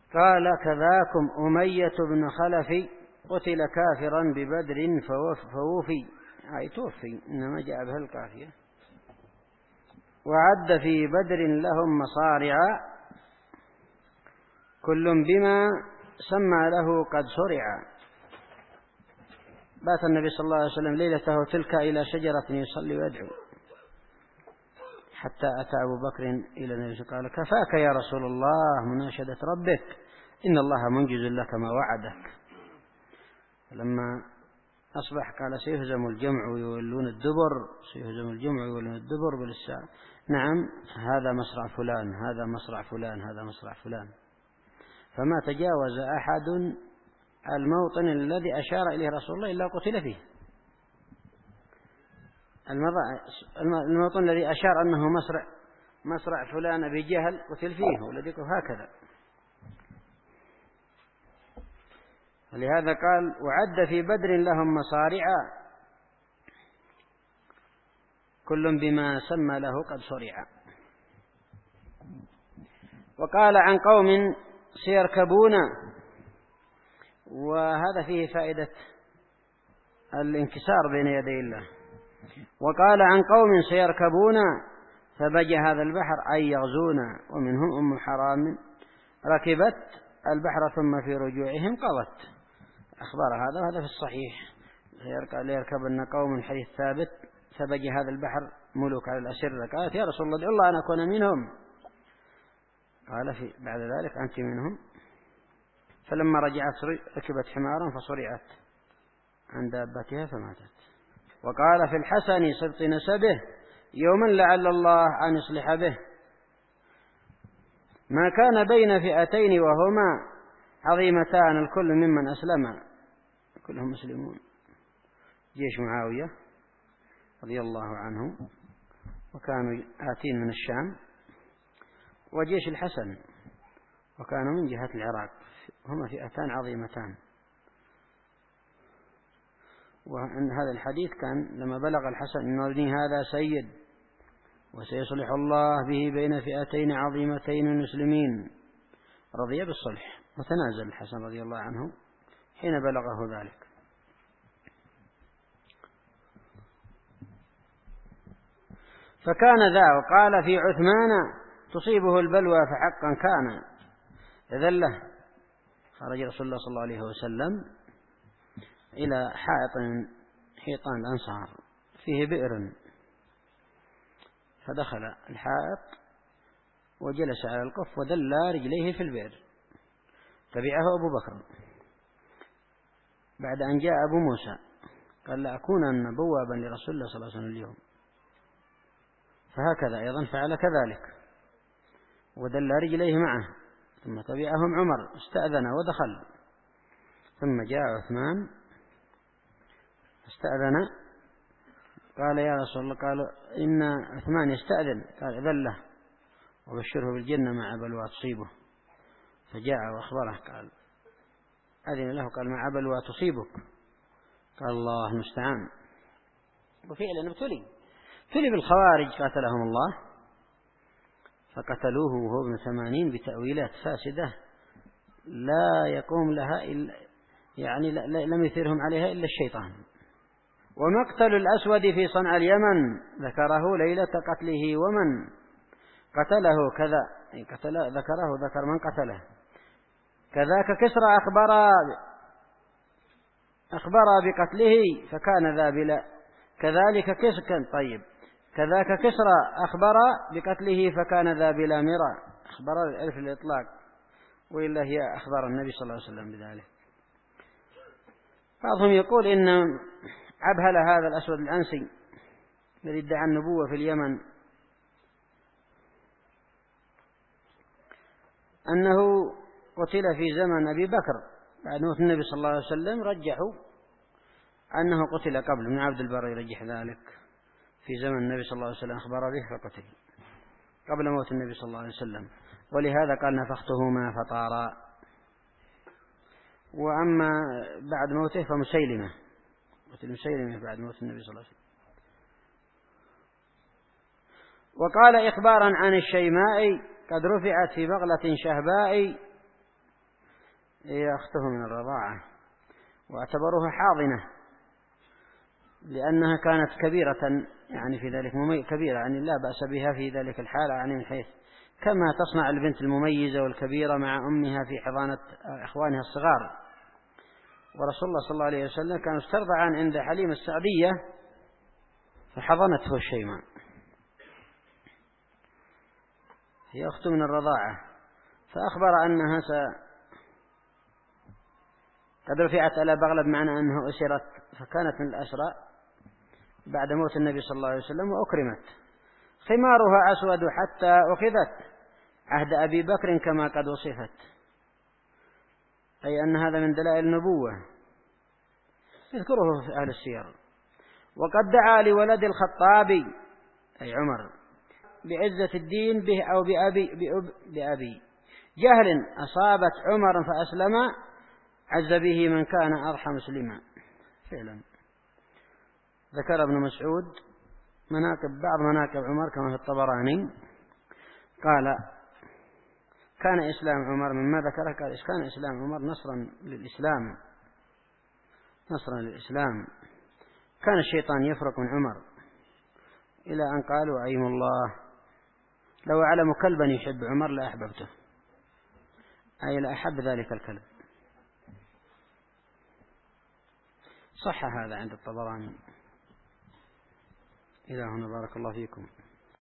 قال كذاكم أمية بن خلف قتل كافرا ببدر فوفي، أي توفي، إنما جاء بها الكافية. وعد في بدر لهم مصارع كل بما سمى له قد صرع. بات النبي صلى الله عليه وسلم ليلته تلك إلى شجرة يصلي ويدعو، حتى أتى أبو بكر إلى النبي قال كفاك يا رسول الله مناشدة ربك، إن الله منجز لك ما وعدك. لما أصبح قال سيهزم الجمع ويولون الدبر، سيهزم الجمع ويولون الدبر بالساعة. نعم، هذا مصرع فلان، هذا مصرع فلان، هذا مصرع فلان. فما تجاوز أحد الموطن الذي أشار إليه رسول الله إلا قتل فيه. الموطن الذي أشار أنه مصرع فلان أبي جهل قتل فيه، ولذلك هكذا. ولهذا قال وعد في بدر لهم مصارع كل بما سمى له قد صرع. وقال عن قوم سيركبون، وهذا فيه فائدة الانكسار بين يدي الله. وقال عن قوم سيركبون فبجى هذا البحر أي يغزون، ومنهم أم حرام ركبت البحر ثم في رجوعهم قضت. أخبار هذا وهذا في الصحيح. ليركبن قوم حديث ثابت فبجى هذا البحر ملوك على الأسرة. قالت يا رسول الله ادعو الله أن أكون منهم. قال بعد ذلك أنت منهم. فلما رجعت ركبت حمارا فصرعت عن دابتها فماتت. وقال في الحسن سبط نسبه يوما لعل الله أن يصلح به، ما كان بين فئتين وهما عظيمتان الكل ممن أسلم، كلهم مسلمون. جيش معاوية رضي الله عنه وكانوا آتين من الشام، وجيش الحسن وكانوا من جهة العراق، هما فئتان عظيمتان. وأن هذا الحديث كان لما بلغ الحسن إن ابني هذا سيد وسيصلح الله به بين فئتين عظيمتين المسلمين، رضي بالصلح، وتنازل الحسن رضي الله عنه حين بلغه ذلك. فكان ذا. وقال في عثمان تصيبه البلوى فحقا كان ذله. خرج رسول الله صلى الله عليه وسلم إلى حائط من حيطان الأنصار فيه بئر، فدخل الحائط وجلس على القف ودل رجليه في البئر. تبعه أبو بكر بعد أن جاء أبو موسى قال لأكونن بوابا لرسول الله صلى الله عليه وسلم اليوم، فهكذا أيضا فعل كذلك ودل رجليه معه. ثم تبعهم عمر استأذن ودخل، ثم جاء عثمان استأذن قال يا رسول الله، قالوا إن عثمان يستأذن، قال إذن له وبشره بالجنة مع بلوى تصيبه. فجاء وأخبره قال أذن له، قال مع بلوى تصيبك، قال الله المستعان. وفعلا ابتلي بالخوارج قاتلهم الله، فقتلوه وهو ابن 80 بتأويلات فاسدة لا يقوم لها يعني لم يثيرهم عليها إلا الشيطان. ومقتل الأسود في صنع اليمن ذكره ليلة قتله، ومن قتله كذا ذكر من قتله. كذاك كسرى أخبر بقتله فكان ذا بلا. كذلك كذاك كسرى أخبر بقتله فكان ذا بلا مرى. أخبر الألف الإطلاق، وإلا هي أخبار النبي صلى الله عليه وسلم بذلك. بعضهم يقول إن عبهل هذا الأسود الأنسي الذي ادعى النبوة في اليمن أنه قتل في زمن أبي بكر بعد موت النبي صلى الله عليه وسلم، رجحوا أنه قتل قبل. ابن عبد البر يرجح ذلك في زمن النبي صلى الله عليه وسلم أخبر به فقتل قبل موت النبي صلى الله عليه وسلم، ولهذا قال نفختهما فطارا. وأما بعد موته فمسيلمة، قتل مسيلمة بعد موت النبي صلى الله عليه وسلم. وقال إخبارا عن الشيماء قد رفعت في بغلة شهباء هي أخته من الرضاعة، واعتبروها حاضنة لأنها كانت كبيرة يعني في ذلك كبيرة، يعني لا بأس بها في ذلك الحالة، يعني من حيث كما تصنع البنت المميزة والكبيرة مع أمها في حضانة إخوانها الصغار. ورسول الله صلى الله عليه وسلم كان استرضعا عند حليمة السعدية فحضنته الشيماء، هي أخت من الرضاعة، فأخبر أنها قد رفعت على بغلة بمعنى أنه أسرت، فكانت من الأسرى بعد موت النبي صلى الله عليه وسلم وأكرمت. خمارها أسود حتى أخذت عهد أبي بكر كما قد وصفت، أي أن هذا من دلائل النبوة يذكره في أهل السير. وقد دعا لولد الخطابي أي عمر بعزة الدين به أو بأبي جهل أصابت عمر فأسلم عز به من كان أضحى مسلما. فعلا ذكر ابن مسعود بعض مناقب عمر كما في الطبراني، قال كان إسلام عمر مما ذكره، قال كان إسلام عمر نصرا للإسلام، كان الشيطان يفرق من عمر إلى أن قالوا أيم الله لو أعلم كلبا يحب عمر لأحببته، أي لأحب ذلك الكلب. صح هذا عند الطبراني. إلى هنا بارك الله فيكم.